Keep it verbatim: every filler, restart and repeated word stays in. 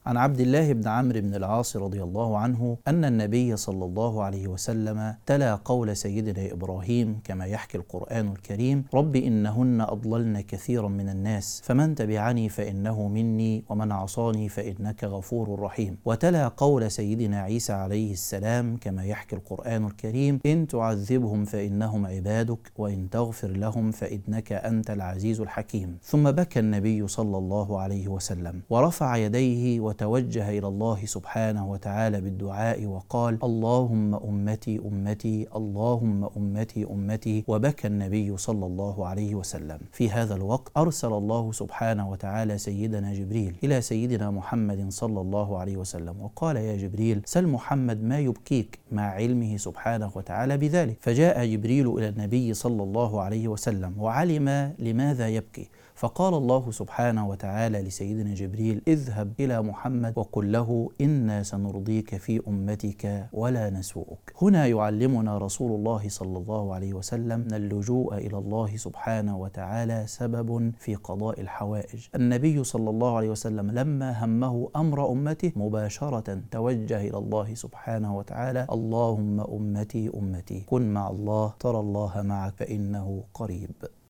عن عبد الله بن عمرو بن العاص رضي الله عنه أن النبي صلى الله عليه وسلم تلا قول سيدنا إبراهيم كما يحكي القرآن الكريم: رب إنهن أضللن كثيرا من الناس فمن تبعني فإنه مني ومن عصاني فإنك غفور رحيم. وتلا قول سيدنا عيسى عليه السلام كما يحكي القرآن الكريم: إن تعذبهم فإنهم عبادك وإن تغفر لهم فإنك أنت العزيز الحكيم. ثم بكى النبي صلى الله عليه وسلم ورفع يديه وتوجه إلى الله سبحانه وتعالى بالدعاء وقال: اللهم أمتي أمتي اللهم أمتي أمتي. وبكى النبي صلى الله عليه وسلم. في هذا الوقت أرسل الله سبحانه وتعالى سيدنا جبريل إلى سيدنا محمد صلى الله عليه وسلم وقال: يا جبريل سل محمد ما يبكيك، مع علمه سبحانه وتعالى بذلك. فجاء جبريل إلى النبي صلى الله عليه وسلم وعلم لماذا يبكي، فقال الله سبحانه وتعالى لسيدنا جبريل: اذهب إلى محمد وقل له إنا سنرضيك في أمتك ولا نسوءك. هنا يعلمنا رسول الله صلى الله عليه وسلم أن اللجوء إلى الله سبحانه وتعالى سبب في قضاء الحوائج. النبي صلى الله عليه وسلم لما همه أمر أمته مباشرة توجه إلى الله سبحانه وتعالى: اللهم أمتي أمتي. كن مع الله ترى الله معك فإنه قريب.